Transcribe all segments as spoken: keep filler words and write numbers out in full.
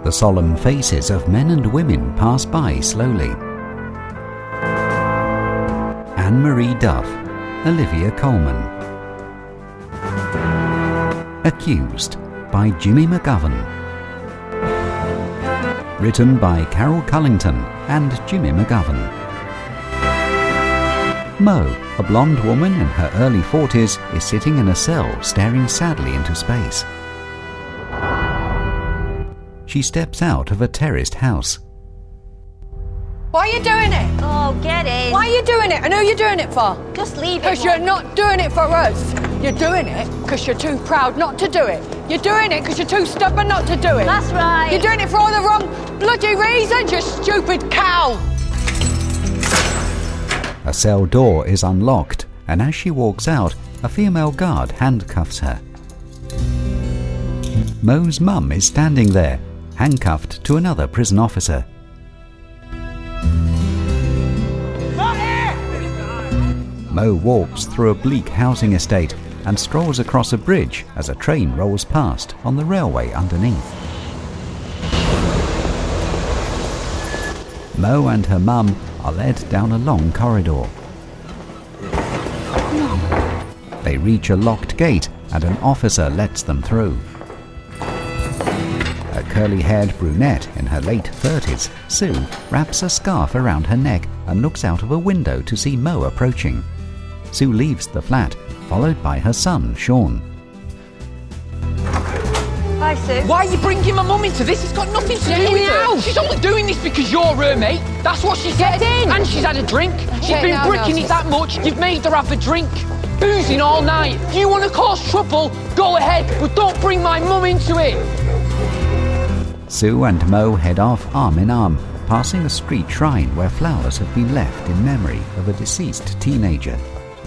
The solemn faces of men and women pass by slowly. Anne-Marie Duff, Olivia Colman. Accused by Jimmy McGovern. Written by Carol Cullington and Jimmy McGovern. Mo, a blonde woman in her early forties, is sitting in a cell staring sadly into space. She steps out of a terraced house. Why are you doing it? Oh, get in. Why are you doing it? And who are you doing it for? Just leave it. Because you're not doing it for us. You're doing it because you're too proud not to do it. You're doing it because you're too stubborn not to do it. That's right. You're doing it for all the wrong bloody reasons, you stupid cow. A cell door is unlocked, and as she walks out, a female guard handcuffs her. Mo's mum is standing there, handcuffed to another prison officer. Mo walks through a bleak housing estate and strolls across a bridge as a train rolls past on the railway underneath. Mo and her mum are led down a long corridor. They reach a locked gate and an officer lets them through. A curly-haired brunette in her late thirties, Sue, wraps a scarf around her neck and looks out of a window to see Mo approaching. Sue leaves the flat, followed by her son, Sean. Hi, Sue. Why are you bringing my mum into this? It's got nothing to do with her. She's only doing this because you're her mate. That's what she said. in. And she's had a drink. She's Get been now, bricking Moses. it that much, you've made her have a drink. Boozing all night. If you want to cause trouble, go ahead, but don't bring my mum into it. Sue and Mo head off arm in arm, passing a street shrine where flowers have been left in memory of a deceased teenager.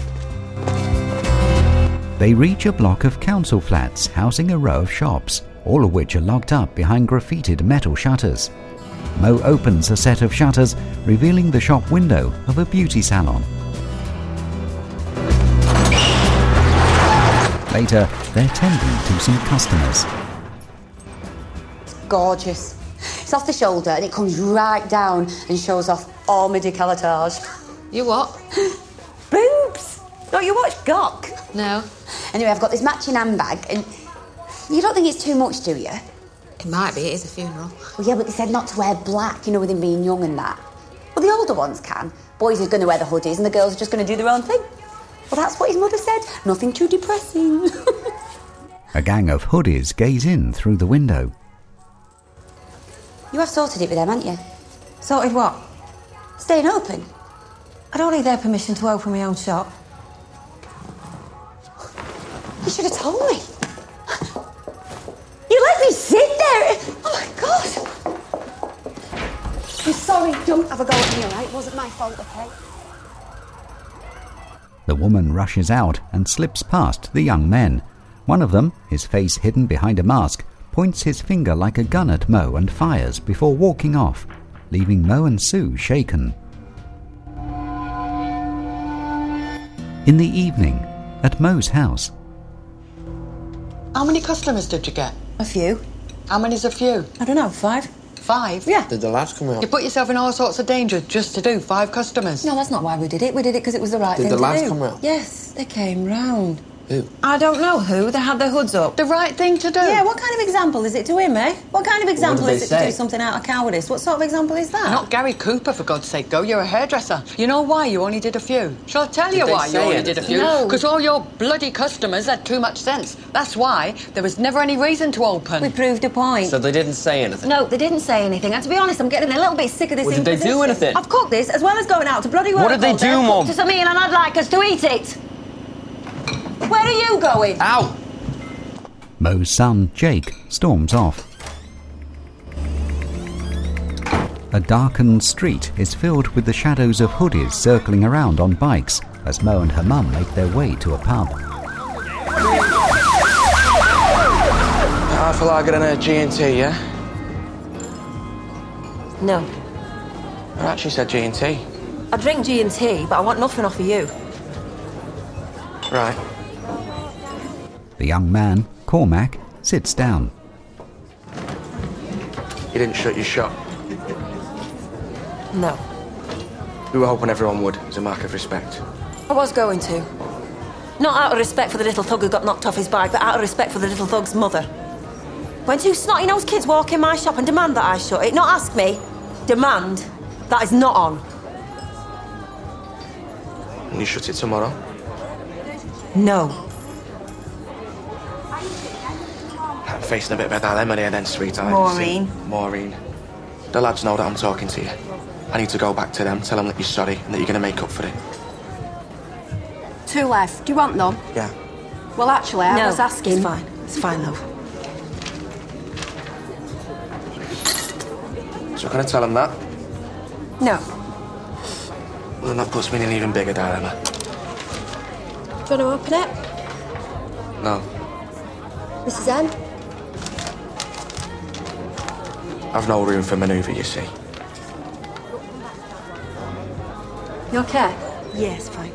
They reach a block of council flats housing a row of shops, all of which are locked up behind graffitied metal shutters. Mo opens a set of shutters, revealing the shop window of a beauty salon. Later, they're tending to some customers. Gorgeous. It's off the shoulder and it comes right down and shows off all my décolletage. You what? Boobs! Don't you watch Gawk? No. Anyway, I've got this matching handbag and you don't think it's too much, do you? It might be, it is a funeral. Well, yeah, but they said not to wear black, you know, with him being young and that. Well, the older ones can. Boys are going to wear the hoodies and the girls are just going to do their own thing. Well, that's what his mother said. Nothing too depressing. A gang of hoodies gaze in through the window. You have sorted it with them, haven't you? Sorted what? Staying open. I don't need their permission to open my own shop. You should have told me. You let me sit there. Oh, my God. I'm sorry. Don't have a go at me, all right? It wasn't my fault, okay? The woman rushes out and slips past the young men. One of them, his face hidden behind a mask, points his finger like a gun at Mo and fires before walking off, leaving Mo and Sue shaken. In the evening, at Mo's house. How many customers did you get? A few. How many's a few? I don't know, five? Five? Yeah. Did the lads come out? You put yourself in all sorts of danger just to do five customers. No, that's not why we did it. We did it because it was the right Did thing the to lads do. come round? Yes, they came round. Who? I don't know who. They had their hoods up. The right thing to do? Yeah, what kind of example is it to him, eh? What kind of example did is they it to say? do something out of cowardice? What sort of example is that? Not Gary Cooper, for God's sake, go. You're a hairdresser. You know why you only did a few? Shall I tell you they why you say only did a anything? few? No. Because all your bloody customers had too much sense. That's why there was never any reason to open. We proved a point. So they didn't say anything? No, they didn't say anything. And to be honest, I'm getting a little bit sick of this Well, did they do imposition. anything? I've cooked this, as well as going out to bloody work What did they all day. do, I've Mum? cooked us a meal and I'd like us to eat it. Where are you going? Ow! Mo's son, Jake, storms off. A darkened street is filled with the shadows of hoodies circling around on bikes as Mo and her mum make their way to a pub. I feel like getting a G and T, yeah? No. I actually said G and T. I drink G and T, but I want nothing off of you. Right. The young man, Cormac, sits down. You didn't shut your shop. No. We were hoping everyone would, as a mark of respect. I was going to. Not out of respect for the little thug who got knocked off his bike, but out of respect for the little thug's mother. When two snotty-nosed kids walk in my shop and demand that I shut it, not ask me, demand, that is not on. And you shut it tomorrow? No. I'm facing a bit of a dilemma here then, sweetheart. Maureen. See? Maureen. The lads know that I'm talking to you. I need to go back to them, tell them that you're sorry and that you're going to make up for it. Two left. Do you want them? Yeah. Well, actually, I no, was asking... it's fine. It's fine, love. So can I tell them that? No. Well, then that puts me in an even bigger dilemma. Do you want to open it? No. Missus N? I've no room for manoeuvre, you see. You okay? Yes, fine.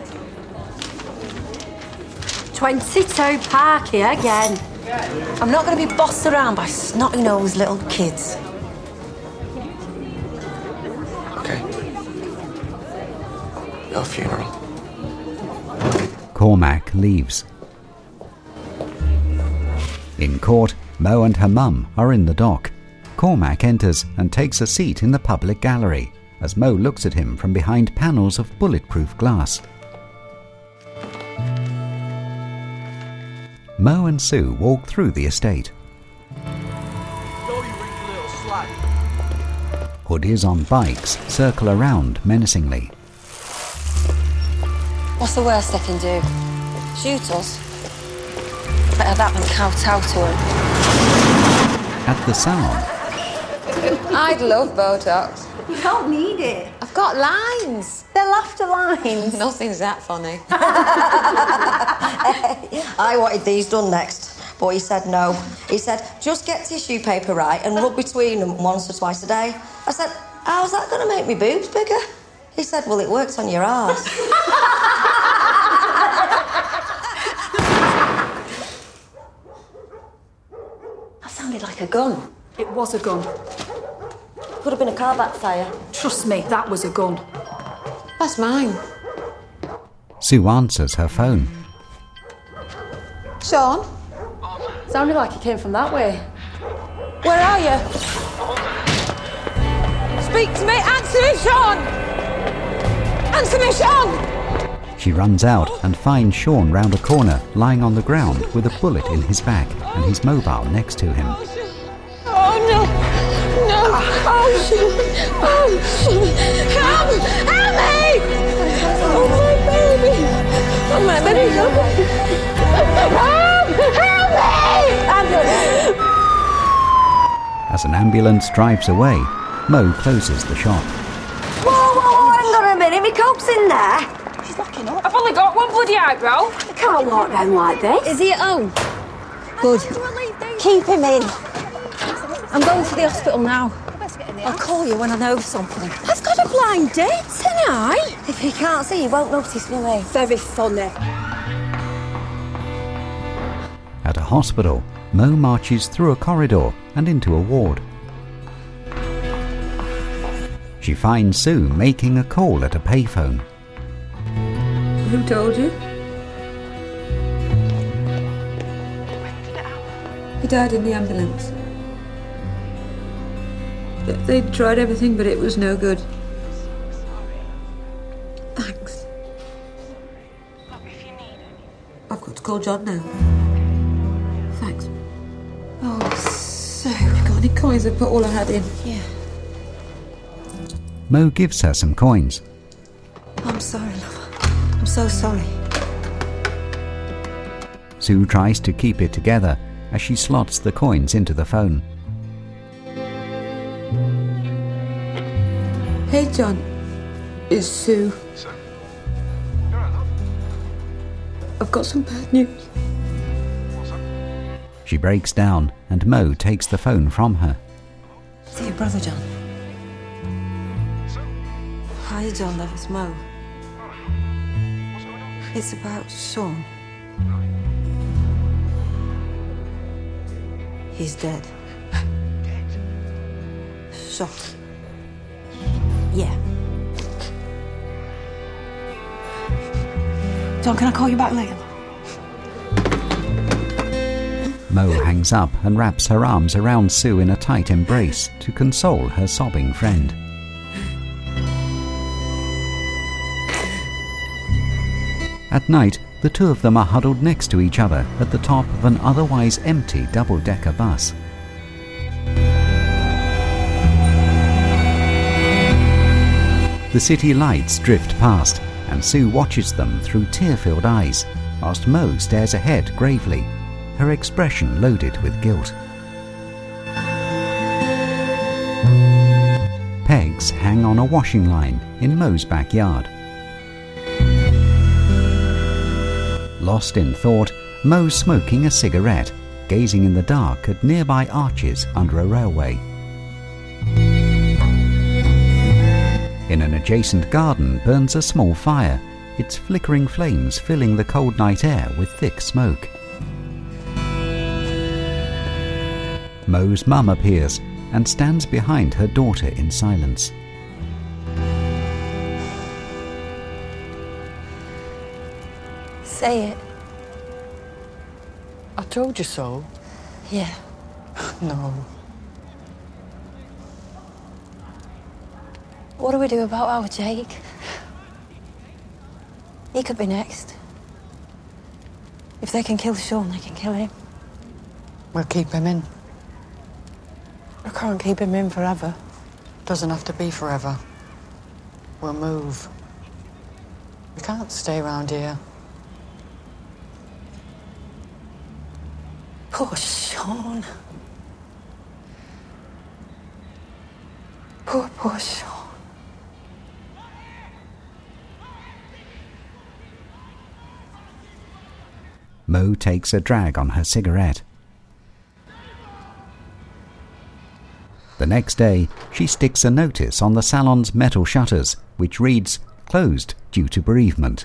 twenty-two Parky again. I'm not going to be bossed around by snotty-nosed little kids. Okay. Your funeral. Cormac leaves. In court, Mo and her mum are in the dock. Cormac enters and takes a seat in the public gallery as Mo looks at him from behind panels of bulletproof glass. Mo and Sue walk through the estate. Hoodies on bikes circle around menacingly. What's the worst they can do? Shoot us? Better that than kowtow to them. At the salon, I'd love Botox. You don't need it. I've got lines. They're laughter lines. Nothing's that funny. I wanted these done next, but he said no. He said, just get tissue paper right and rub between them once or twice a day. I said, how's that going to make me boobs bigger? He said, well, it works on your arse. That sounded like a gun. It was a gun. Could have been a car backfire. Trust me, that was a gun. That's mine. Sue answers her phone. Sean? Sounded like it came from that way. Where are you? Speak to me! Answer me, Sean! Answer me, Sean! She runs out and finds Sean round a corner, lying on the ground with a bullet in his back and his mobile next to him. Oh, no! No! Oh, Sean! Oh, Sean! Help! Help me! Oh, my baby! Oh, my baby! Help! Help me! Ambulance! As an ambulance drives away, Mo closes the shop. Whoa, whoa, whoa, hang on a minute. My coat's in there. She's locking up. I've only got one bloody eyebrow. I can't walk around like this. Is he at home? Good. Keep him in. I'm going to the hospital now. I'll call you when I know something. I've got a blind date tonight. If he can't see, he won't notice, will he? Very funny. At a hospital, Mo marches through a corridor and into a ward. She finds Sue making a call at a payphone. Who told you? He died in the ambulance. They tried everything, but it was no good. Thanks. I've got to call John now. Thanks. Oh, so you got any coins? I put all I had in. Yeah. Mo gives her some coins. I'm sorry, love. I'm so sorry. Sue tries to keep it together as she slots the coins into the phone. Hey, John. It's Sue. I've got some bad news. She breaks down and Mo takes the phone from her. Is it your brother, John? Hi, John, love, it's Mo. It's about Sean. He's dead. shop? Yeah. John, can I call you back later? Mo hangs up and wraps her arms around Sue in a tight embrace to console her sobbing friend. At night, the two of them are huddled next to each other at the top of an otherwise empty double-decker bus. The city lights drift past, and Sue watches them through tear-filled eyes, whilst Mo stares ahead gravely, her expression loaded with guilt. Pegs hang on a washing line in Mo's backyard. Lost in thought, Mo's smoking a cigarette, gazing in the dark at nearby arches under a railway. In an adjacent garden burns a small fire, its flickering flames filling the cold night air with thick smoke. Mo's mum appears and stands behind her daughter in silence. Say it. I told you so. Yeah. No. What do we do about our Jake? He could be next. If they can kill Sean, they can kill him. We'll keep him in. We can't keep him in forever. Doesn't have to be forever. We'll move. We can't stay around here. Poor Sean. Poor, poor Sean. Mo takes a drag on her cigarette. The next day, she sticks a notice on the salon's metal shutters, which reads, "Closed due to bereavement."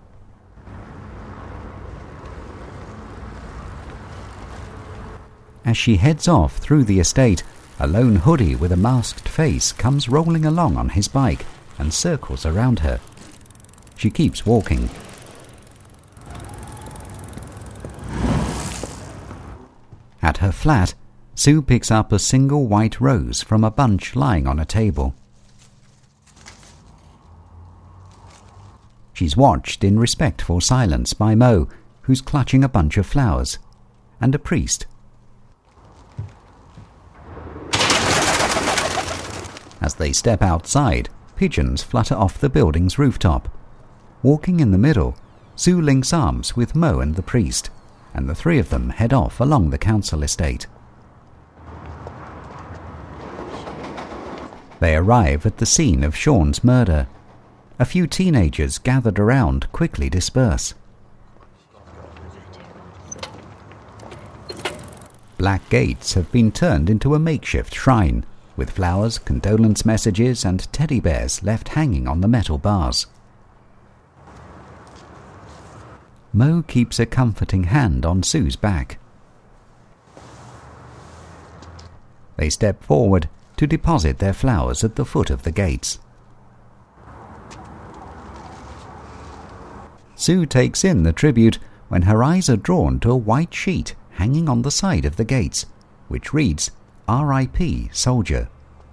As she heads off through the estate, a lone hoodie with a masked face comes rolling along on his bike and circles around her. She keeps walking. At her flat, Sue picks up a single white rose from a bunch lying on a table. She's watched in respectful silence by Mo, who's clutching a bunch of flowers, and a priest. As they step outside, pigeons flutter off the building's rooftop. Walking in the middle, Sue links arms with Mo and the priest, and the three of them head off along the council estate. They arrive at the scene of Sean's murder. A few teenagers gathered around quickly disperse. Black gates have been turned into a makeshift shrine, with flowers, condolence messages and teddy bears left hanging on the metal bars. Mo keeps a comforting hand on Sue's back. They step forward to deposit their flowers at the foot of the gates. Sue takes in the tribute when her eyes are drawn to a white sheet hanging on the side of the gates, which reads, R I P Soldier.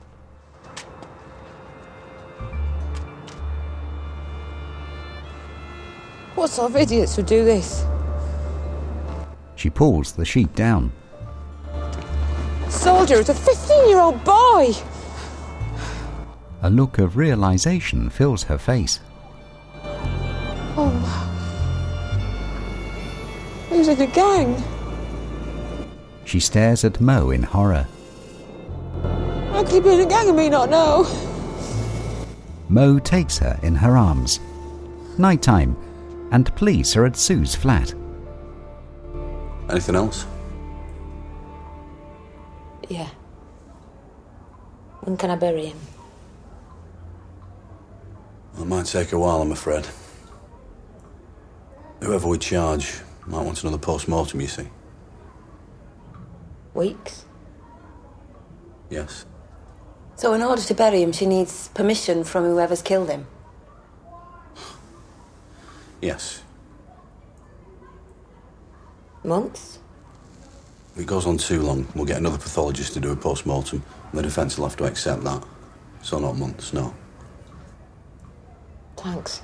What sort of idiots would do this? She pulls the sheet down. Soldier is a fifteen-year-old boy! A look of realization fills her face. Oh. He was in a gang. She stares at Mo in horror. How could he be in a gang and me not know? Mo takes her in her arms. Nighttime, and police are at Sue's flat. Anything else? Yeah. When can I bury him? Well, it might take a while, I'm afraid. Whoever we charge might want another post-mortem, you see. Weeks? Yes. So in order to bury him, she needs permission from whoever's killed him? Yes. Months? If it goes on too long, we'll get another pathologist to do a post-mortem, and the defence will have to accept that. So not months, no. Thanks.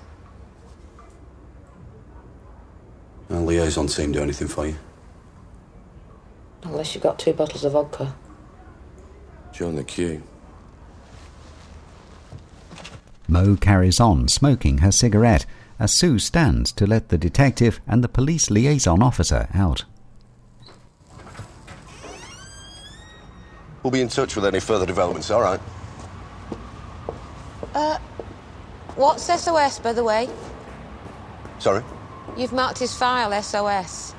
Our liaison team do anything for you? Unless you've got two bottles of vodka. Join the queue. Mo carries on smoking her cigarette as Sue stands to let the detective and the police liaison officer out. We'll be in touch with any further developments, all right? Uh, what's S O S, by the way? Sorry? You've marked his file S O S.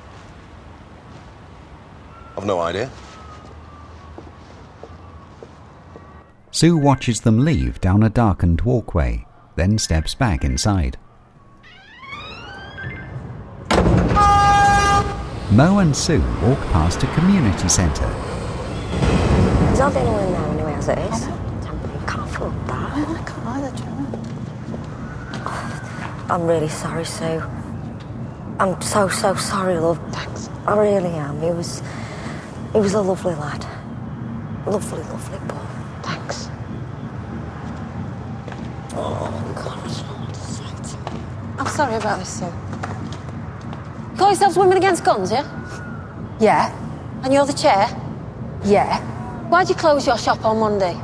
I've no idea. Sue watches them leave down a darkened walkway, then steps back inside. Mo and Sue walk past a community centre. Is that the only one now anyway as it is? I can't afford that. I can't either, Joanna. I'm really sorry, Sue. I'm so, so sorry, love. Thanks. I really am. He was... He was a lovely lad. Lovely, lovely boy. Thanks. Oh, God. I'm sorry about this, Sue. You call yourselves Women Against Guns, yeah? Yeah. And you're the chair? Yeah. Why'd you close your shop on Monday?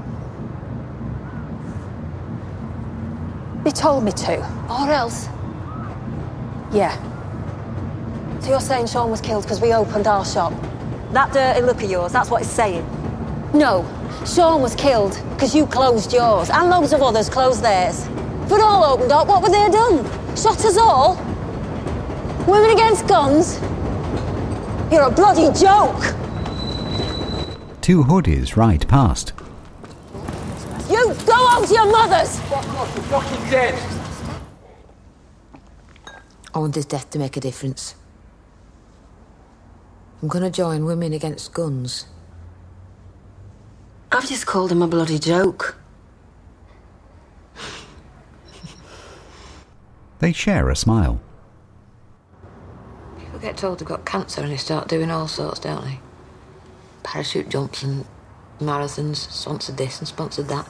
They told me to. Or else? Yeah. So you're saying Sean was killed because we opened our shop? That dirty look of yours, that's what it's saying? No. Sean was killed because you closed yours, and loads of others closed theirs. If we'd all opened up, what would they have done? Shot us all? Women Against Guns? You're a bloody joke! Two hoodies ride past. You go home to your mothers! You're fucking dead! I want his death to make a difference. I'm gonna join Women Against Guns. I've just called him a bloody joke. They share a smile. People get told they've got cancer and they start doing all sorts, don't they? Parachute jumps and marathons, sponsored this and sponsored that.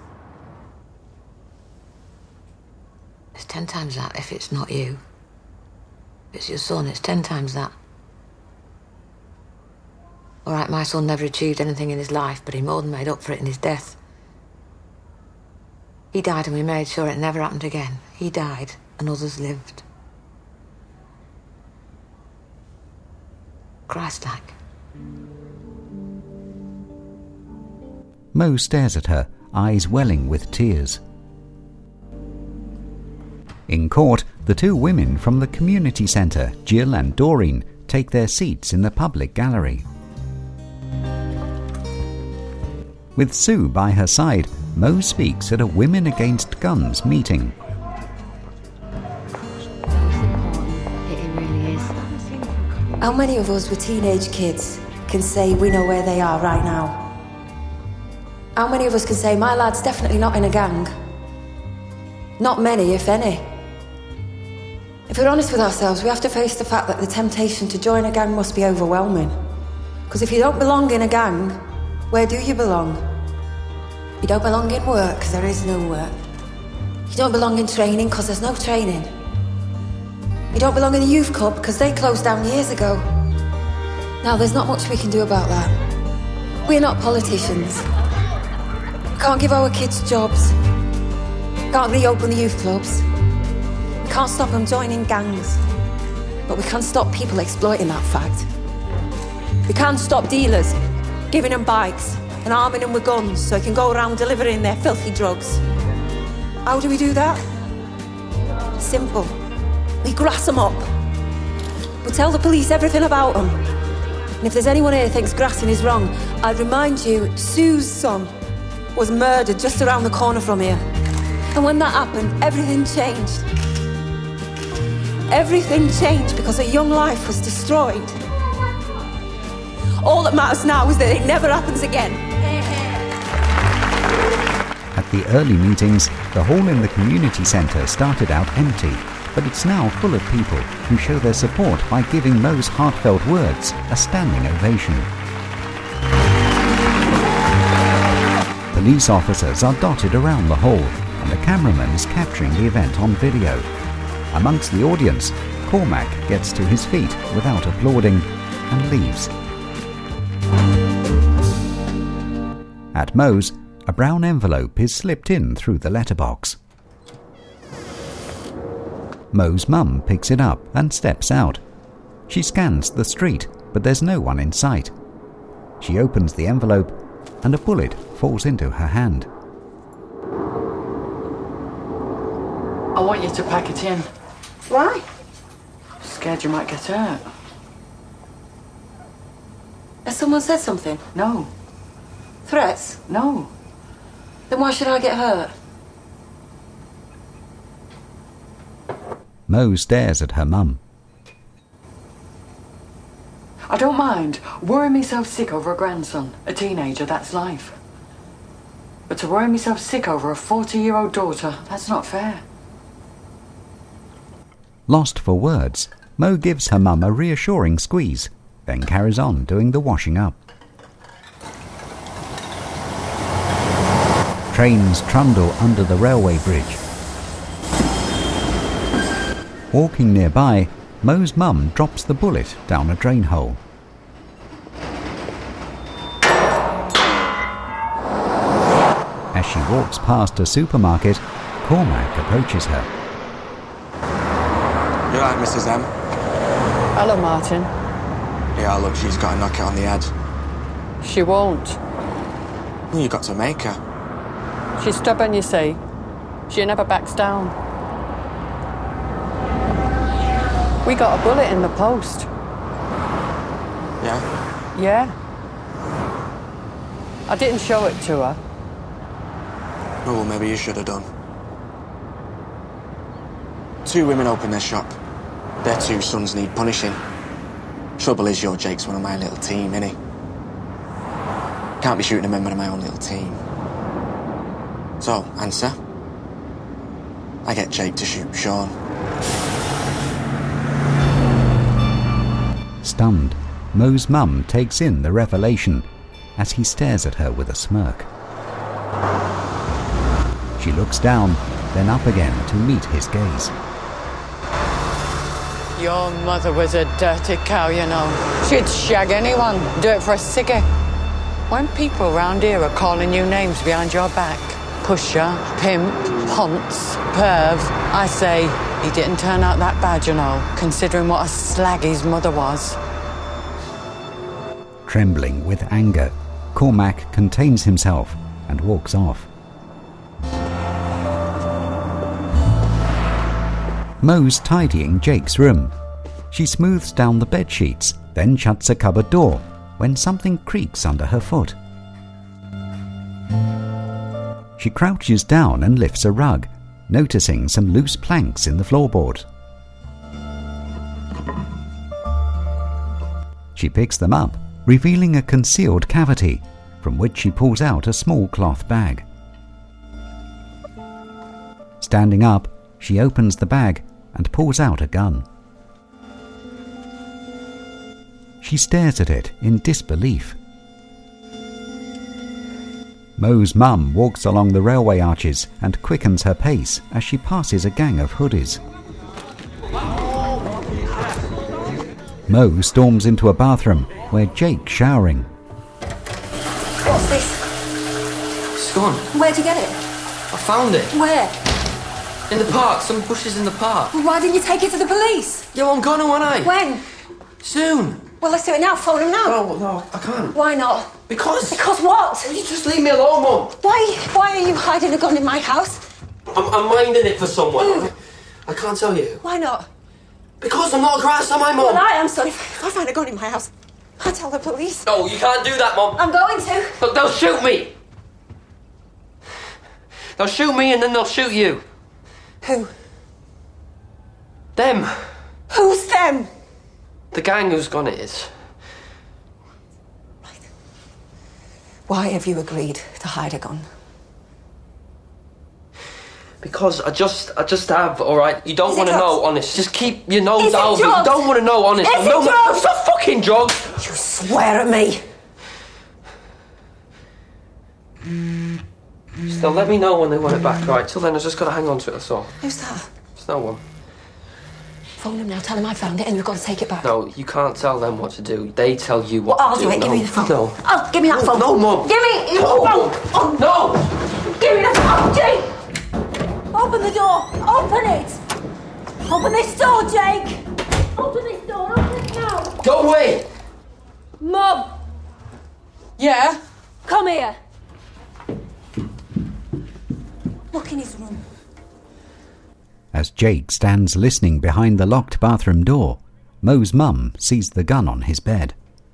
It's ten times that if it's not you. If it's your son, it's ten times that. All right, my son never achieved anything in his life, but he more than made up for it in his death. He died and we made sure it never happened again. He died and others lived. Christ-like. Mo stares at her, eyes welling with tears. In court, the two women from the community centre, Jill and Doreen, take their seats in the public gallery. With Sue by her side, Mo speaks at a Women Against Guns meeting. It really is. How many of us with teenage kids can say we know where they are right now? How many of us can say my lad's definitely not in a gang? Not many, if any. If we're honest with ourselves, we have to face the fact that the temptation to join a gang must be overwhelming. Because if you don't belong in a gang, where do you belong? You don't belong in work because there is no work. You don't belong in training because there's no training. You don't belong in the youth club because they closed down years ago. Now, there's not much we can do about that. We're not politicians. We can't give our kids jobs. We can't reopen the youth clubs. We can't stop them joining gangs. But we can stop people exploiting that fact. We can stop dealers giving them bikes and arming them with guns so they can go around delivering their filthy drugs. How do we do that? Simple. We grass them up. We tell the police everything about them. And if there's anyone here who thinks grassing is wrong, I'd remind you, Sue's son was murdered just around the corner from here. And when that happened, everything changed. Everything changed because a young life was destroyed. All that matters now is that it never happens again. At the early meetings, the hall in the community centre started out empty, but it's now full of people who show their support by giving Mo's heartfelt words a standing ovation. Police officers are dotted around the hall, and the cameraman is capturing the event on video. Amongst the audience, Cormac gets to his feet without applauding and leaves. At Mo's, a brown envelope is slipped in through the letterbox. Mo's mum picks it up and steps out. She scans the street, but there's no one in sight. She opens the envelope, and a bullet falls into her hand. I want you to pack it in. Why? I'm scared you might get hurt. Has someone said something? No. Threats? No. Then why should I get hurt? Mo stares at her mum. I don't mind worrying myself sick over a grandson, a teenager, that's life. But to worry myself sick over a forty-year-old daughter, that's not fair. Lost for words, Mo gives her mum a reassuring squeeze, then carries on doing the washing up. Trains trundle under the railway bridge. Walking nearby, Mo's mum drops the bullet down a drain hole. As she walks past a supermarket, Cormac approaches her. You right, Missus M? Hello, Martin. Yeah, look, she's got to knock it on the head. She won't. Well, you got to make her. She's stubborn, you see. She never backs down. We got a bullet in the post. Yeah? Yeah. I didn't show it to her. Oh, well, maybe you should have done. Two women open their shop. Their two sons need punishing. Trouble is, your Jake's one of my little team, innit? Can't be shooting a member of my own little team. So, answer. I get Jake to shoot Sean. Stunned, Mo's mum takes in the revelation as he stares at her with a smirk. She looks down, then up again to meet his gaze. Your mother was a dirty cow, you know. She'd shag anyone, do it for a ciggy. When people round here are calling you names behind your back, pusher, pimp, ponce, perv, I say, he didn't turn out that bad, you know, considering what a slag his mother was. Trembling with anger, Cormac contains himself and walks off. Mo's tidying Jake's room. She smooths down the bed sheets, then shuts a cupboard door when something creaks under her foot. She crouches down and lifts a rug, noticing some loose planks in the floorboard. She picks them up, revealing a concealed cavity, from which she pulls out a small cloth bag. Standing up, she opens the bag and pulls out a gun. She stares at it in disbelief. Mo's mum walks along the railway arches and quickens her pace as she passes a gang of hoodies. Mo storms into a bathroom where Jake's showering. What's this? It's gone. Where'd you get it? I found it. Where? In the park. Some bushes in the park. Well, why didn't you take it to the police? Yo, I'm gonna, won't I? When? Soon. Well, let's do it now. Phone him now. No, no, I can't. Why not? Because... Because what? You just leave me alone, Mum. Why, why are you hiding a gun in my house? I'm, I'm minding it for someone. Who? I, I can't tell you. Why not? Because I'm not a grass, am I, Mum? Well, I am, son. If I find a gun in my house, I'll tell the police. No, you can't do that, Mum. I'm going to. Look, they'll shoot me. They'll shoot me and then they'll shoot you. Who? Them. Who's them? The gang whose gun it is. Right. Why have you agreed to hide a gun? Because I just, I just have, all right? You don't Is it want to drugs? know, honest. Just keep your nose Is it out of it. You drugs? don't want to know, honest. Is it no, no, drugs? it's not fucking drugs. You swear at me. Still, let me know when they want it back, right? Till then, I just got to hang on to it, that's all. Who's that? It's no one. Phone him now, tell him I found it and you've got to take it back. No, you can't tell them what to do. They tell you what Well, I'll to do do. it. Give no. me the phone. No. Oh, give me that No, phone. no, Mum. Give me your No, phone. Mum. Oh, No! give me the phone, Jake. Open the door. Open it. Open this door, Jake. Open this door. Open it now. Go away! Mum. Yeah? Come here. Look in his room. As Jake stands listening behind the locked bathroom door, Mo's mum sees the gun on his bed.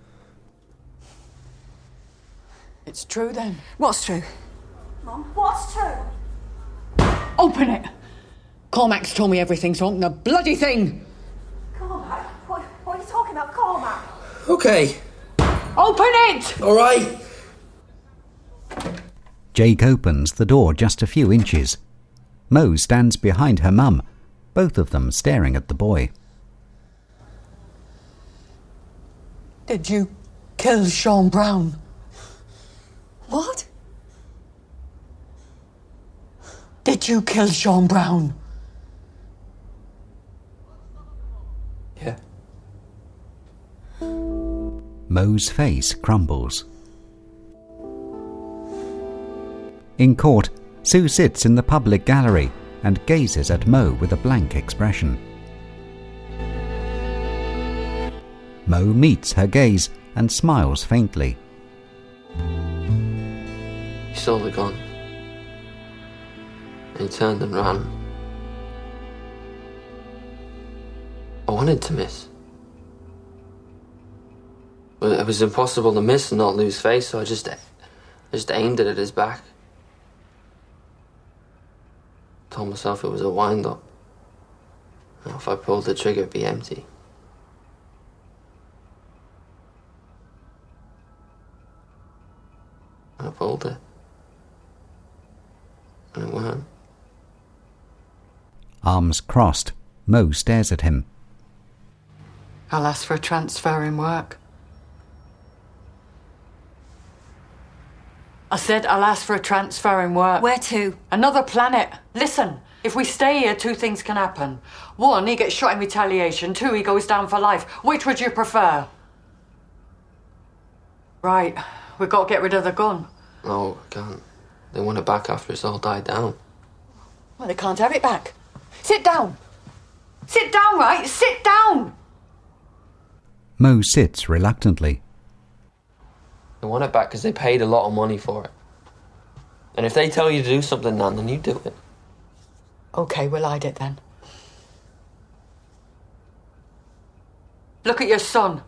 It's true then. What's true? Mum, what's true? Open it! Cormac's told me everything's wrong, the bloody thing! Cormac? What, what are you talking about, Cormac? Okay. Open it! All right. Jake opens the door just a few inches. Mo stands behind her mum, both of them staring at the boy. Did you kill Sean Brown? What? Did you kill Sean Brown? Yeah. Mo's face crumbles. In court, Sue sits in the public gallery and gazes at Mo with a blank expression. Mo meets her gaze and smiles faintly. He saw the gun. He turned and ran. I wanted to miss. But it was impossible to miss and not lose face, so I just, I just aimed it at his back. Told myself it was a wind-up. Now, if I pulled the trigger, it'd be empty. And I pulled it. And it weren't. Arms crossed, Mo stares at him. I'll ask for a transfer in work. I said I'll ask for a transfer in work. Where to? Another planet. Listen, if we stay here, two things can happen. One, he gets shot in retaliation. Two, he goes down for life. Which would you prefer? Right, we've got to get rid of the gun. No, I can't. They want it back after it's all died down. Well, they can't have it back. Sit down. Sit down, right? Sit down. Mo sits reluctantly. They want it back because they paid a lot of money for it. And if they tell you to do something, Nan, then you do it. Okay, we'll hide it then. Look at your son.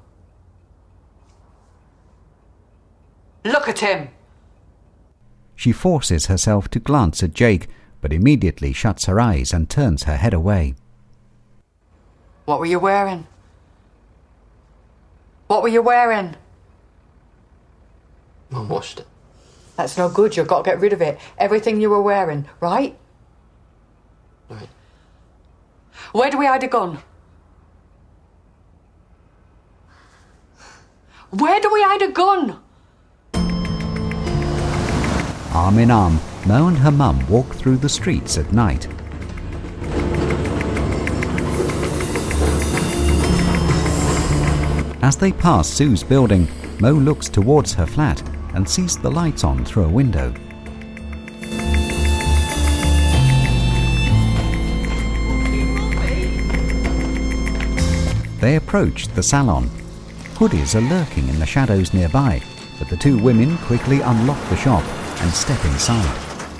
Look at him. She forces herself to glance at Jake, but immediately shuts her eyes and turns her head away. What were you wearing? What were you wearing? Mum washed it. That's no good. You've got to get rid of it. Everything you were wearing, right? Right. Where do we hide a gun? Where do we hide a gun? Arm in arm, Mo and her mum walk through the streets at night. As they pass Sue's building, Mo looks towards her flat and sees the lights on through a window. They approach the salon. Hoodies are lurking in the shadows nearby, but the two women quickly unlock the shop and step inside.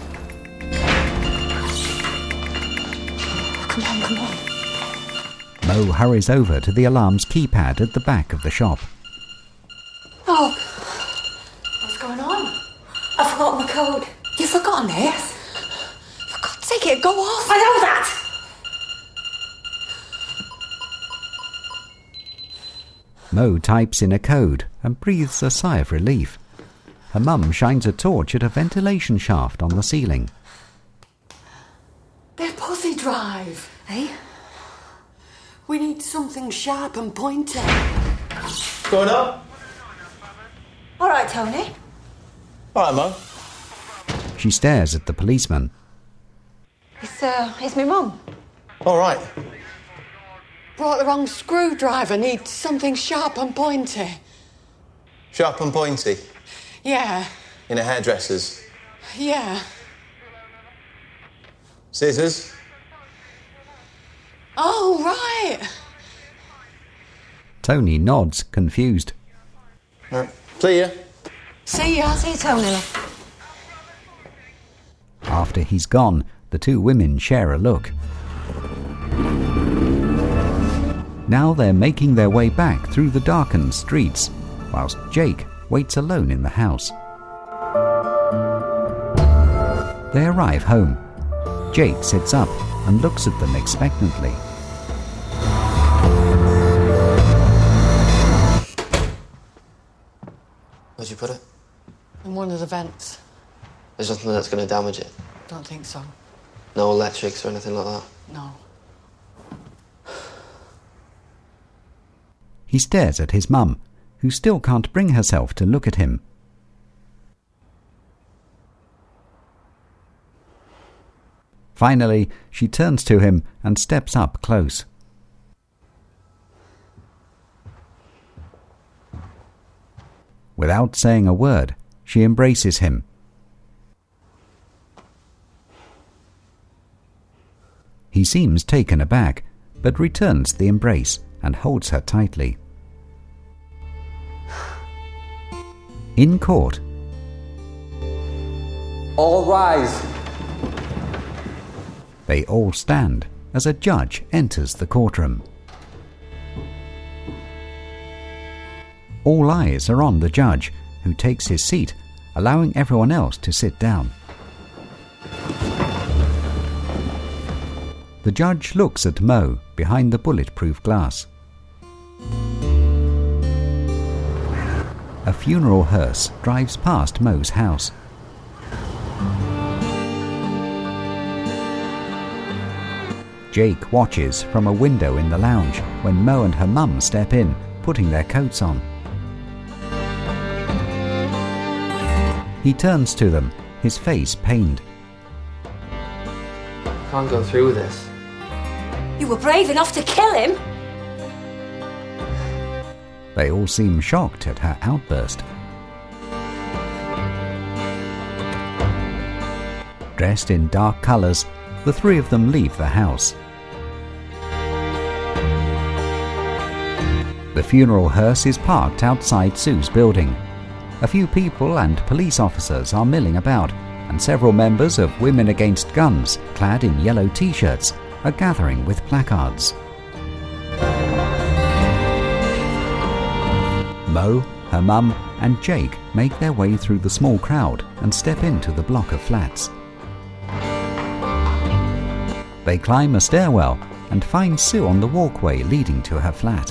Come on, come on. Mo hurries over to the alarm's keypad at the back of the shop. Oh, What's going on? I've forgotten the code. You've forgotten it? For God's sake, it'll go off. I know that! Mo types in a code and breathes a sigh of relief. Her mum shines a torch at a ventilation shaft on the ceiling. drive. Eh? We need something sharp and pointy. What's going on? All right, Tony. All right, Mo. She stares at the policeman. It's, uh, it's my mum. All right. Brought the wrong screwdriver. Need something sharp and pointy. Sharp and pointy. Yeah, In a hairdresser's. yeah. Scissors. Oh, right. Tony nods, confused. Right. See ya. See ya. See you, Tony. After he's gone, the two women share a look. Now they're making their way back through the darkened streets, whilst Jake waits alone in the house. They arrive home. Jake sits up and looks at them expectantly. Where'd you put it? In one of the vents. There's nothing that's going to damage it. Don't think so. No electrics or anything like that. No. He stares at his mum, who still can't bring herself to look at him. Finally, she turns to him and steps up close. Without saying a word, she embraces him. He seems taken aback, but returns the embrace and holds her tightly. In court. All rise. They all stand as a judge enters the courtroom. All eyes are on the judge, who takes his seat, allowing everyone else to sit down. The judge looks at Mo behind the bulletproof glass. A funeral hearse drives past Mo's house. Jake watches from a window in the lounge when Mo and her mum step in, putting their coats on. He turns to them, his face pained. Can't go through with this. You were brave enough to kill him? They all seem shocked at her outburst. Dressed in dark colours, the three of them leave the house. The funeral hearse is parked outside Sue's building. A few people and police officers are milling about, and several members of Women Against Guns, clad in yellow t-shirts, are gathering with placards. Mo, her mum, and Jake make their way through the small crowd and step into the block of flats. They climb a stairwell and find Sue on the walkway leading to her flat.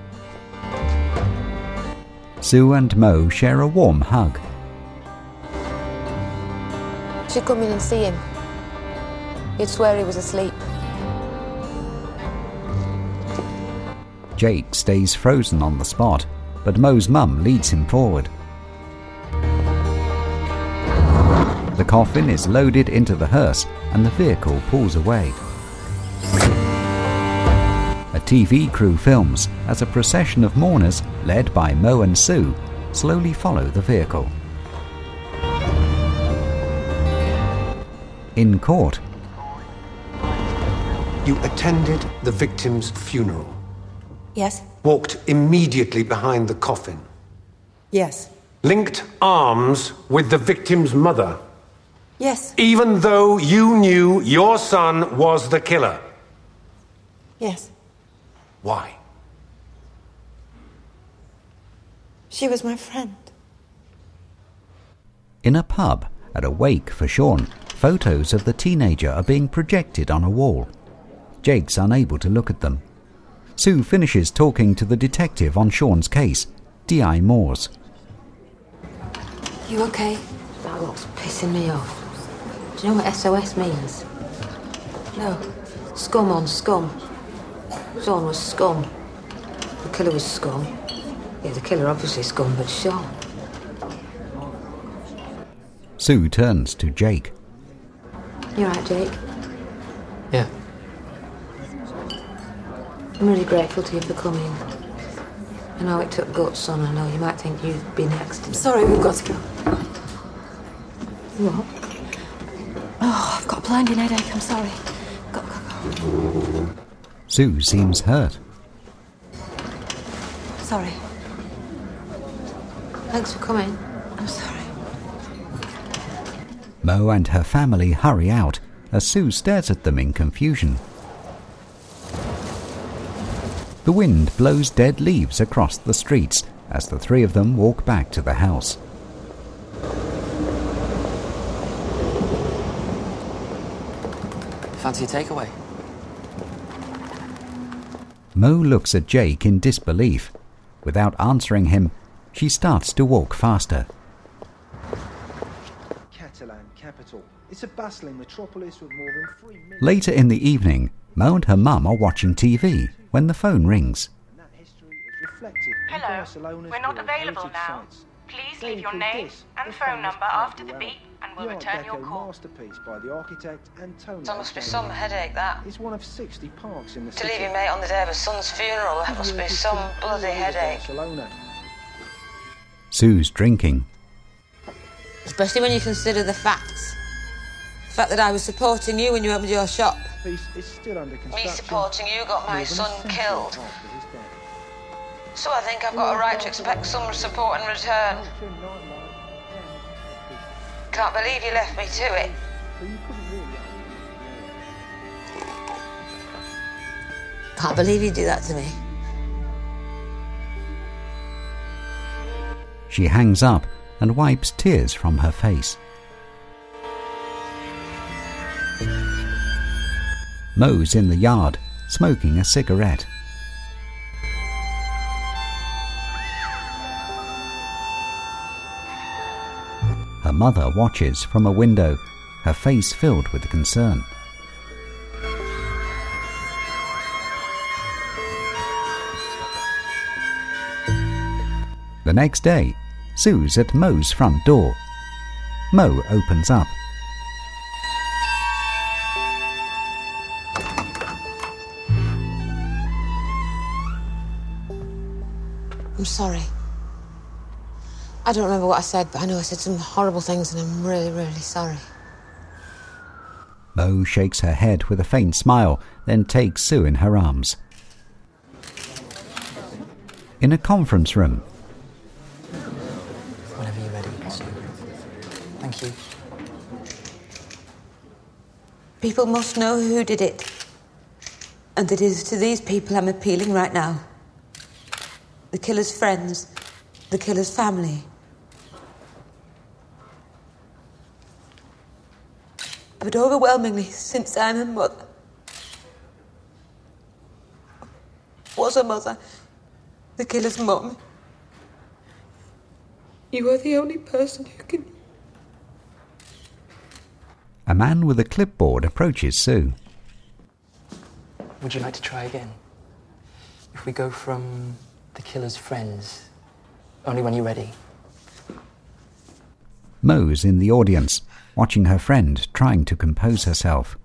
Sue and Mo share a warm hug. She'd come in and see him. You'd swear he was asleep. Jake stays frozen on the spot, but Mo's mum leads him forward. The coffin is loaded into the hearse and the vehicle pulls away. A T V crew films as a procession of mourners, led by Mo and Sue, slowly follow the vehicle. In court. You attended the victim's funeral. Yes. Walked immediately behind the coffin. Yes. Linked arms with the victim's mother. Yes. Even though you knew your son was the killer. Yes. Why? She was my friend. In a pub, at a wake for Sean, photos of the teenager are being projected on a wall. Jake's unable to look at them. Sue finishes talking to the detective on Sean's case, D I Moores. You okay? That looks pissing me off. Do you know what S O S means? No. Scum on scum. Sean was scum. The killer was scum. Yeah, the killer obviously scum, but Sean. Sue turns to Jake. You alright, Jake? Yeah. I'm really grateful to you for coming. I know it took guts, son. I know you might think you'd be next. I'm sorry, we've got to go. What? Oh, I've got a blinding headache, I'm sorry. Go, go, go. Sue seems hurt. Sorry. Thanks for coming. I'm sorry. Mo and her family hurry out as Sue stares at them in confusion. The wind blows dead leaves across the streets as the three of them walk back to the house. Fancy a takeaway? Mo looks at Jake in disbelief. Without answering him, she starts to walk faster. Catalan capital. It's a bustling metropolis with more than three million... Later in the evening, Mo and her mum are watching T V when the phone rings. Hello, we're not available now. Please leave your name and phone number after the beep and we'll return your call. Masterpiece by the architect Antonio. That must be some headache, that. It's one of sixty parks in the To city. leave your mate on the day of a son's funeral, that must be some bloody headache. Barcelona. Sue's drinking. Especially when you consider the facts. The fact that I was supporting you when you opened your shop. Piece is still under construction. Me supporting you got my More than a son century killed. after his death. So I think I've got a right to expect some support in return. Can't believe you left me to it. Can't believe you do that to me. She hangs up and wipes tears from her face. Mo's in the yard, smoking a cigarette. Her mother watches from a window, her face filled with concern. The next day, Sue's at Mo's front door. Mo opens up. I'm sorry. I don't remember what I said, but I know I said some horrible things and I'm really, really sorry. Mo shakes her head with a faint smile, then takes Sue in her arms. In a conference room. Whenever you're ready, Sue. Thank you. People must know who did it. And it is to these people I'm appealing right now. The killer's friends, the killer's family. But overwhelmingly, since I'm a mother, was a mother, the killer's mum, you are the only person who can... A man with a clipboard approaches Sue. Would you like to try again? If we go from the killer's friends, only when you're ready. Mo's in the audience, watching her friend trying to compose herself.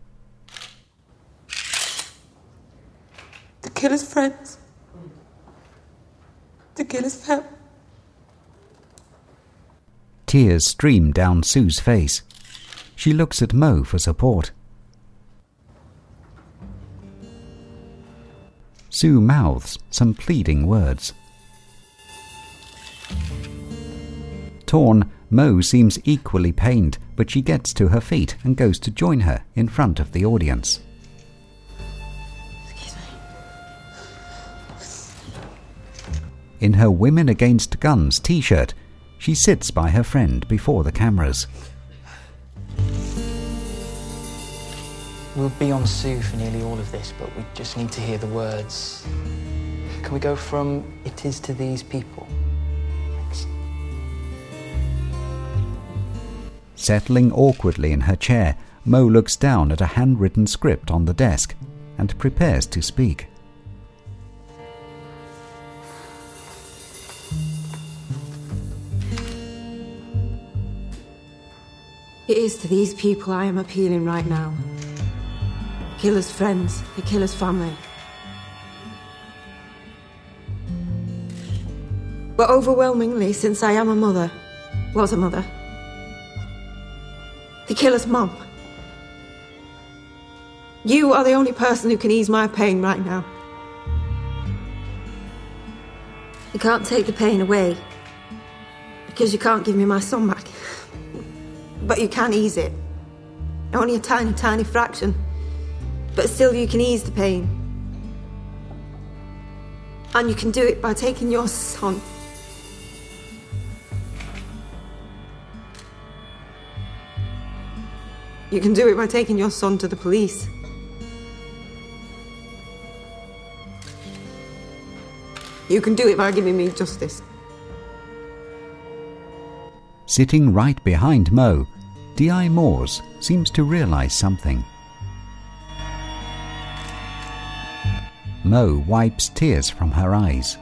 The killer's friends. The killer's family. Tears stream down Sue's face. She looks at Mo for support. Sue mouths some pleading words. Torn, Mo seems equally pained, but she gets to her feet and goes to join her in front of the audience. Excuse me. In her Women Against Guns t-shirt, she sits by her friend before the cameras. We'll be on Sue for nearly all of this, but we just need to hear the words. Can we go from "it is to these people"? Thanks. Settling awkwardly in her chair, Mo looks down at a handwritten script on the desk. and prepares to speak. It is to these people I am appealing right now. The killer's friends, the killer's family. But overwhelmingly, since I am a mother, was a mother, the killer's mum. You are the only person who can ease my pain right now. You can't take the pain away, because you can't give me my son back. But you can ease it. Only a tiny, tiny fraction. But still you can ease the pain. And you can do it by taking your son. You can do it by taking your son to the police. You can do it by giving me justice. Sitting right behind Mo, D I Moores seems to realise something. Mo wipes tears from her eyes.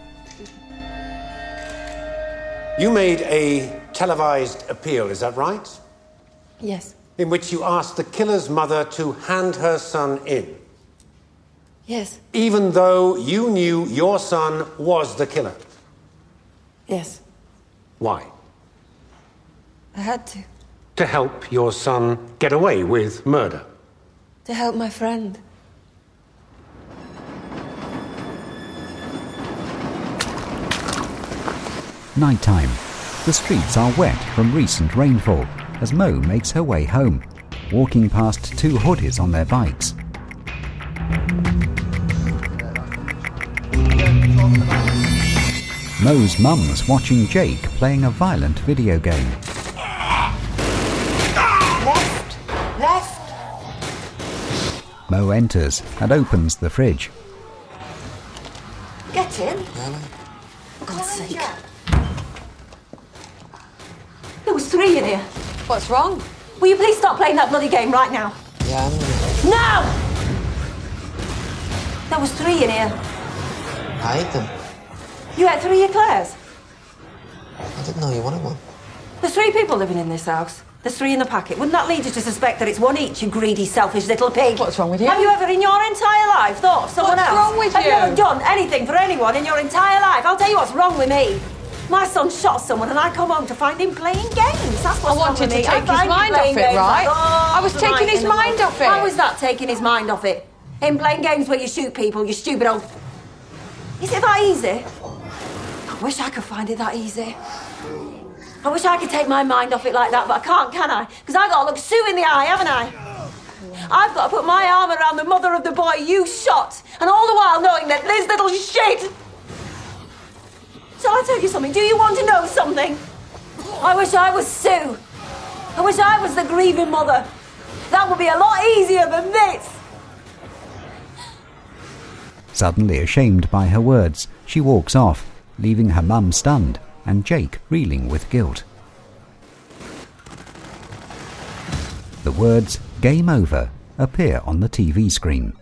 You made a televised appeal, is that right? Yes. In which you asked the killer's mother to hand her son in. Yes. Even though you knew your son was the killer. Yes. Why? I had to. To help your son get away with murder. To help my friend. Nighttime. The streets are wet from recent rainfall as Mo makes her way home, walking past two hoodies on their bikes. Mo's mum's watching Jake playing a violent video game. Left! Left! Mo enters and opens the fridge. Get in. For God's sake. There was three in here. What's wrong? Will you please stop playing that bloody game right now? Yeah, I'm gonna... Now! There was three in here. I ate them. You ate three eclairs? I didn't know you wanted one. There's three people living in this house. There's three in the packet. Wouldn't that lead you to suspect that it's one each, you greedy, selfish little pig? What's wrong with you? Have you ever in your entire life thought of someone What's else? wrong with Have you? you ever done anything for anyone in your entire life? I'll tell you what's wrong with me. My son shot someone and I come home to find him playing games. That's what's I wrong wanted with to me. take I his find him mind playing off it, games right? like all I was the taking night his in the mind world. off it. How was that taking his mind off it? Him playing games where you shoot people, you stupid old... Is it that easy? I wish I could find it that easy. I wish I could take my mind off it like that, but I can't, can I? Because I've got to look Sue in the eye, haven't I? I've got to put my arm around the mother of the boy you shot, and all the while knowing that this little shit... Shall I tell you something? Do you want to know something? I wish I was Sue. I wish I was the grieving mother. That would be a lot easier than this. Suddenly ashamed by her words, she walks off, leaving her mum stunned and Jake reeling with guilt. The words "Game Over" appear on the T V screen.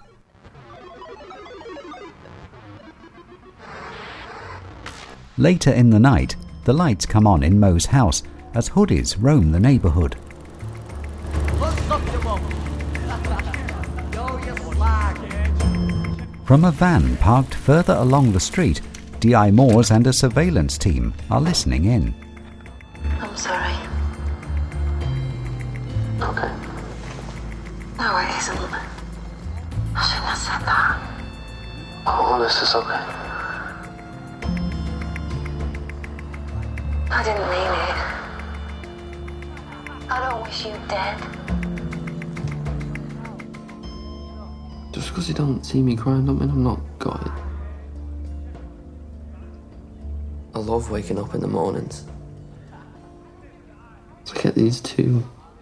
Later in the night, the lights come on in Mo's house as hoodies roam the neighbourhood. From a van parked further along the street, D I Moores and a surveillance team are listening in. I'm sorry. Okay. No, it isn't. I shouldn't have said that. Oh, this is okay. I didn't mean it. I don't wish you dead. Just because you don't see me crying don't mean I'm not got it. I love waking up in the mornings. I get these two,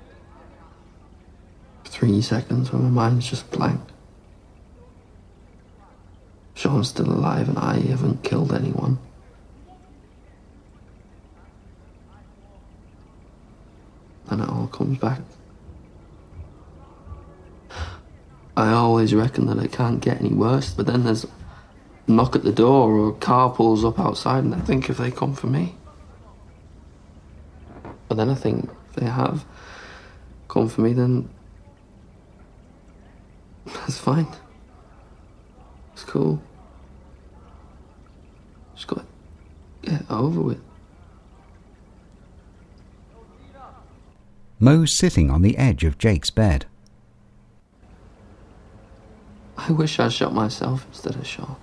three seconds when my mind's just blank. Sean's still alive and I haven't killed anyone. Then it all comes back. I always always reckon that it can't get any worse, but then there's a knock at the door or a car pulls up outside and I think if they come for me. But then I think if they have come for me, then that's fine. It's cool. Just got to get it over with. Mo's sitting on the edge of Jake's bed. I wish I shot myself instead of Sean.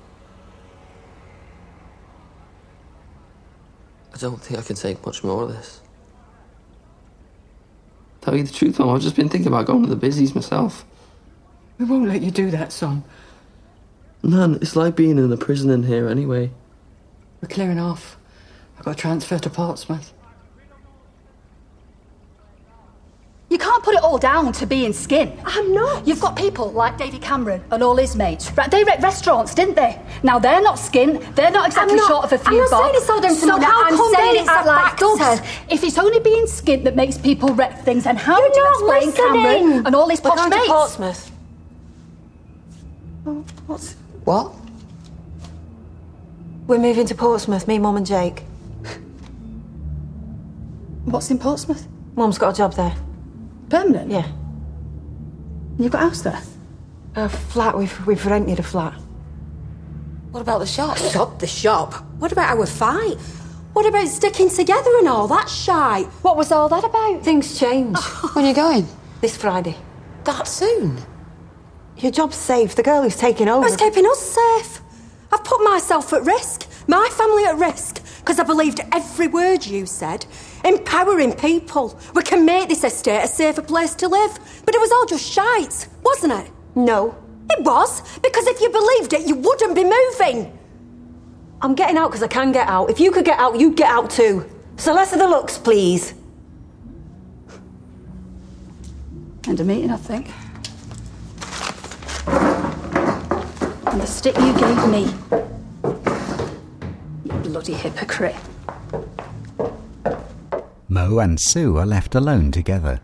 I don't think I can take much more of this. Tell you the truth, Mum, I've just been thinking about going to the busies myself. We won't let you do that, son. Man, it's like being in a prison in here anyway. We're clearing off. I've got to transfer to Portsmouth. You can't put it all down to being skin. I'm not. You've got people like David Cameron and all his mates. Right, they wreck restaurants, didn't they? Now, they're not skin. They're not exactly not, short of a few I'm not bob. saying it's all down to So money. how I'm come saying they it's act the like thugs? factors. If it's only being skin that makes people wreck things, then how You're do you not explain listening. Cameron and all his We're posh going mates? to Portsmouth. Oh, what's... What? We're moving to Portsmouth, me, Mum and Jake. What's in Portsmouth? Mum's got a job there. Permanent? Yeah. You've got a house there? A flat. We've, we've rented a flat. What about the shop? Shop? The shop? What about our fight? What about sticking together and all that shite? What was all that about? Things change. When are you going? This Friday. That soon? Your job's safe. The girl who's taking over... Who's keeping us safe? I've put myself at risk, my family at risk, because I believed every word you said. Empowering people. We can make this estate a safer place to live. But it was all just shite, wasn't it? No. It was, because if you believed it, you wouldn't be moving. I'm getting out because I can get out. If you could get out, you'd get out too. So less of the looks, please. End of meeting, I think. And the stick you gave me. You bloody hypocrite. Mo and Sue are left alone together.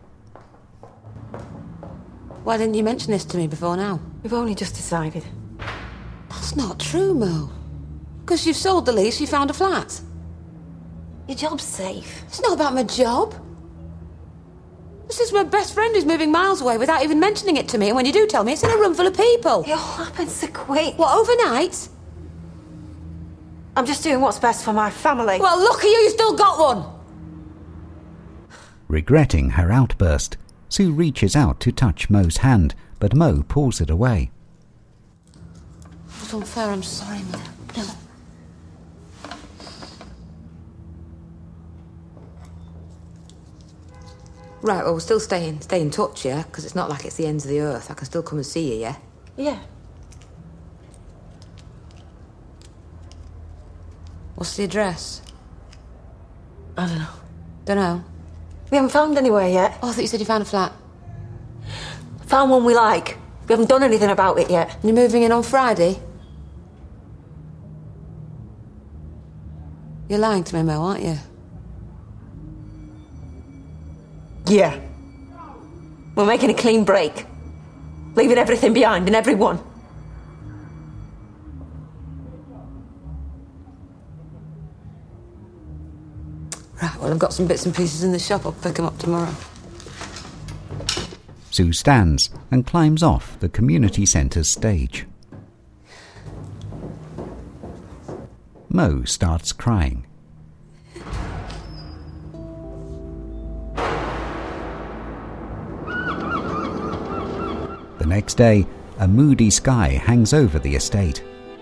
Why didn't you mention this to me before now? We've only just decided. That's not true, Mo. Because you've sold the lease, you found a flat. Your job's safe. It's not about my job. This is my best friend who's moving miles away without even mentioning it to me, and when you do tell me, it's in a room full of people. It all happens so quick. What, overnight? I'm just doing what's best for my family. Well, look at you, you still got one. Regretting her outburst, Sue reaches out to touch Mo's hand, but Mo pulls it away. It was unfair, I'm sorry, Mo. No. Right, well, we'll still stay in, stay in touch, yeah? Because it's not like it's the ends of the earth. I can still come and see you, yeah? Yeah. What's the address? I don't know. Don't know. We haven't found anywhere yet. Oh, I thought you said you found a flat. Found one we like. We haven't done anything about it yet. You're moving in on Friday? You're lying to me, Mo, aren't you? Yeah. We're making a clean break. Leaving everything behind and everyone. Right, well, I've got some bits and pieces in the shop. I'll pick them up tomorrow. Sue stands and climbs off the community centre's stage. Mo starts crying. The next day, a moody sky hangs over the estate.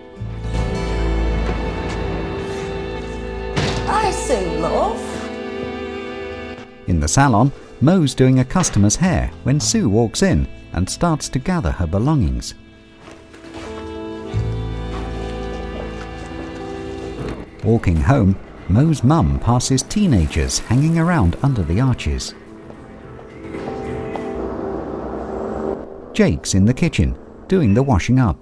Hi, Sue, love. In the salon, Mo's doing a customer's hair when Sue walks in and starts to gather her belongings. Walking home, Mo's mum passes teenagers hanging around under the arches. Jake's in the kitchen, doing the washing up.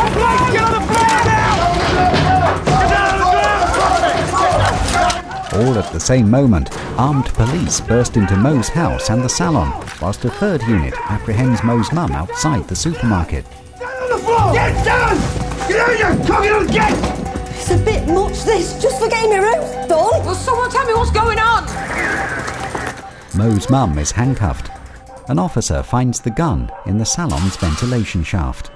All All at the same moment, armed police burst into Mo's house and the salon, whilst a third unit apprehends Mo's mum outside the supermarket. On the floor! Get down! Get out of here! Can't get on the gate! It's a bit much, this, just for getting my roof done. Will someone tell me what's going on? Mo's mum is handcuffed. An officer finds the gun in the salon's ventilation shaft.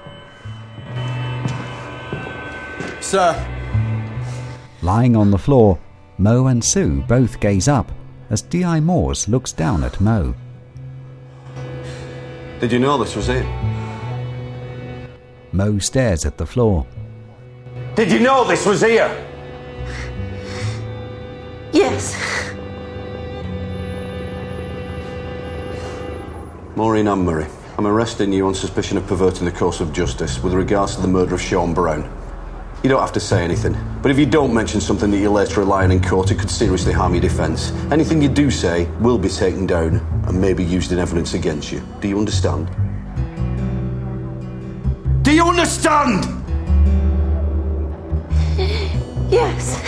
Sir. Lying on the floor, Mo and Sue both gaze up as D I Moores looks down at Mo. Did you know this was it? Mo stares at the floor. Did you know this was here? Yes. Maureen Ann Murray, I'm arresting you on suspicion of perverting the course of justice with regards to the murder of Sean Brown. You don't have to say anything, but if you don't mention something that you later rely on in court, it could seriously harm your defence. Anything you do say will be taken down and may be used in evidence against you. Do you understand? Do you understand? Yes.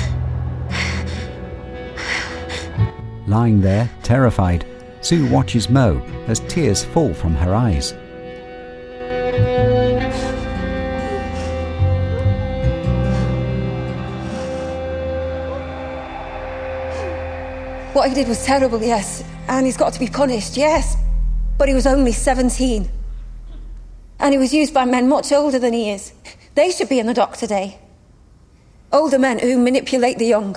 Lying there, terrified, Sue watches Mo as tears fall from her eyes. What he did was terrible, yes. And he's got to be punished, yes. But he was only seventeen. And he was used by men much older than he is. They should be in the dock today. Older men who manipulate the young.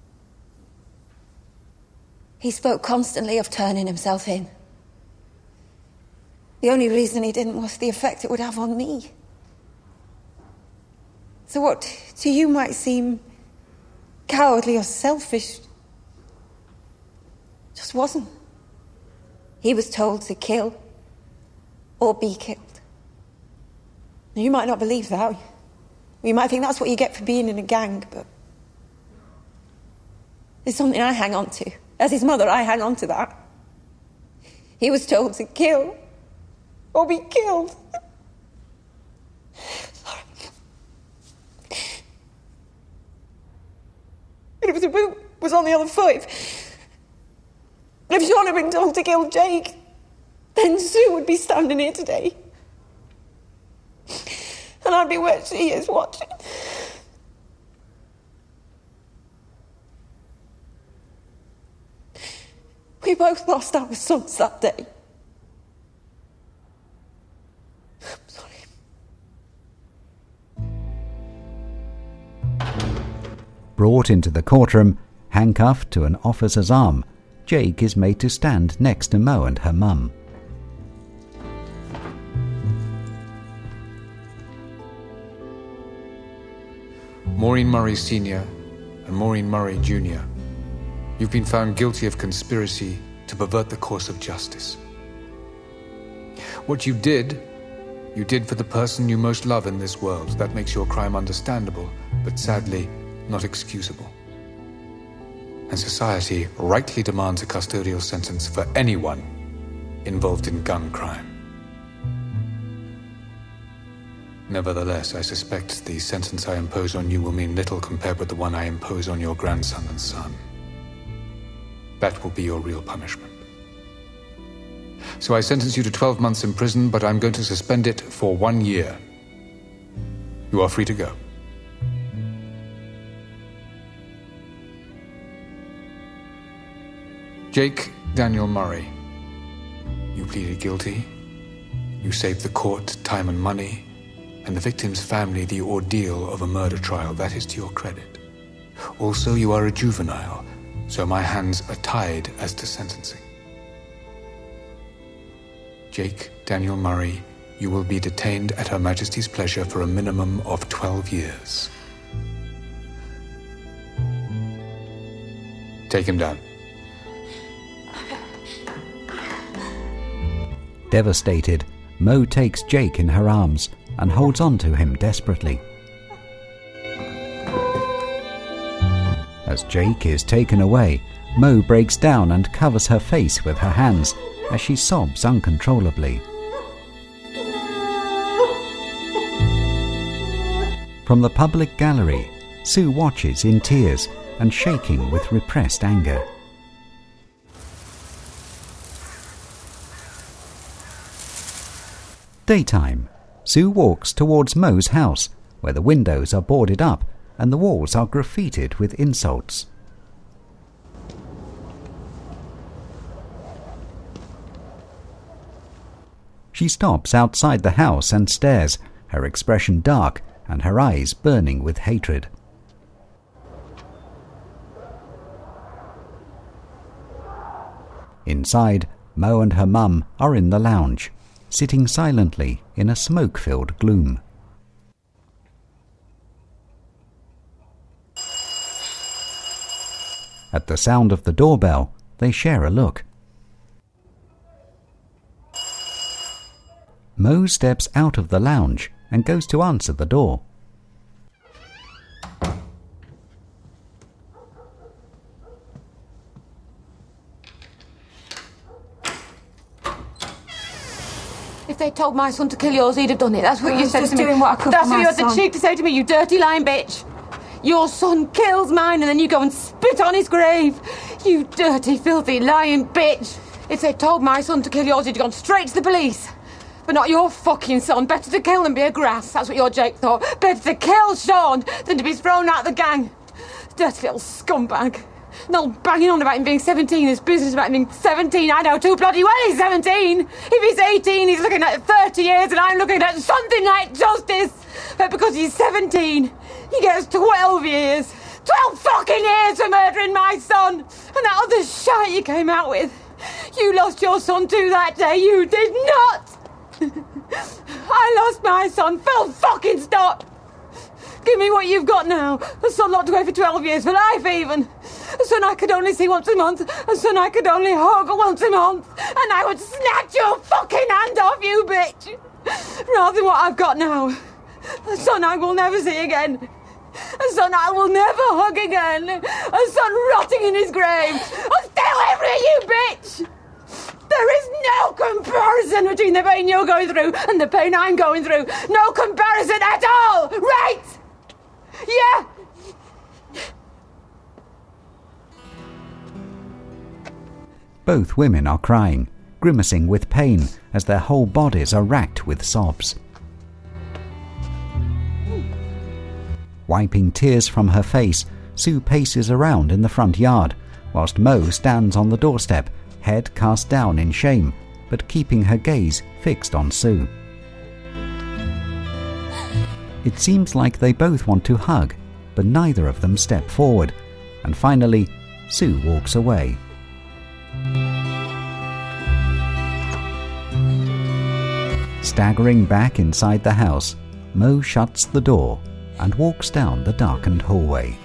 He spoke constantly of turning himself in. The only reason he didn't was the effect it would have on me. So what to you might seem cowardly or selfish just wasn't. He was told to kill or be killed. You might not believe that. You might think that's what you get for being in a gang, but it's something I hang on to. As his mother, I hang on to that. He was told to kill or be killed. Sorry. And if the boot was on the other foot, if Sean had been told to kill Jake, then Sue would be standing here today. And I'd be where she is watching. We both lost our sons that day. I'm sorry. Brought into the courtroom, handcuffed to an officer's arm, Jake is made to stand next to Mo and her mum. Maureen Murray Senior and Maureen Murray Junior, you've been found guilty of conspiracy to pervert the course of justice. What you did, you did for the person you most love in this world. That makes your crime understandable, but sadly, not excusable. And society rightly demands a custodial sentence for anyone involved in gun crime. Nevertheless, I suspect the sentence I impose on you will mean little compared with the one I impose on your grandson and son. That will be your real punishment. So I sentence you to twelve months in prison, but I'm going to suspend it for one year. You are free to go. Jake Daniel Murray, you pleaded guilty. You saved the court time and money, and the victim's family the ordeal of a murder trial. That is to your credit. Also, you are a juvenile, so my hands are tied as to sentencing. Jake Daniel Murray, you will be detained at Her Majesty's pleasure for a minimum of twelve years. Take him down. Devastated, Mo takes Jake in her arms and holds on to him desperately. As Jake is taken away, Mo breaks down and covers her face with her hands as she sobs uncontrollably. From the public gallery, Sue watches in tears and shaking with repressed anger. Daytime. Sue walks towards Mo's house, where the windows are boarded up and the walls are graffitied with insults. She stops outside the house and stares, her expression dark and her eyes burning with hatred. Inside, Mo and her mum are in the lounge, sitting silently in a smoke-filled gloom. At the sound of the doorbell, they share a look. Mo steps out of the lounge and goes to answer the door. If they told my son to kill yours, he'd have done it. That's what I you was said just to me. doing what I could That's for what my you had the son. cheek to say to me, you dirty lying bitch. Your son kills mine and then you go and spit on his grave. You dirty, filthy, lying bitch. If they told my son to kill yours, he'd have gone straight to the police. But not your fucking son. Better to kill than be a grass. That's what your Jake thought. Better to kill Sean than to be thrown out of the gang. Dirty little scumbag. No banging on about him being seventeen. This business about him being seventeen. I know too bloody well he's seventeen. If he's eighteen, he's looking at thirty years and I'm looking at something like justice. But because he's seventeen, he gets twelve years. twelve fucking years for murdering my son. And that other shite you came out with. You lost your son too that day. You did not. I lost my son. Full fucking stop. Give me what you've got now. A son locked away for twelve years, for life even. A son I could only see once a month. A son I could only hug once a month. And I would snatch your fucking hand off, you bitch. Rather than what I've got now. A son I will never see again. A son I will never hug again. A son rotting in his grave. I'll stay away from you, bitch. There is no comparison between the pain you're going through and the pain I'm going through. No comparison at all, right? Yeah. Both women are crying, grimacing with pain as their whole bodies are racked with sobs. Wiping tears from her face, Sue paces around in the front yard, whilst Mo stands on the doorstep, head cast down in shame, but keeping her gaze fixed on Sue. It seems like they both want to hug, but neither of them step forward, and finally, Sue walks away. Staggering back inside the house, Mo shuts the door and walks down the darkened hallway.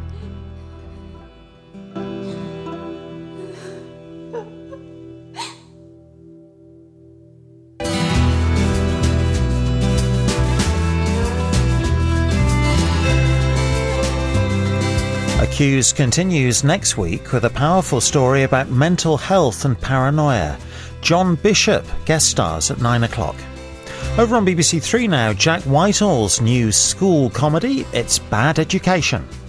Accused continues next week with a powerful story about mental health and paranoia. John Bishop guest stars at nine o'clock. Over on B B C Three now, Jack Whitehall's new school comedy, It's Bad Education.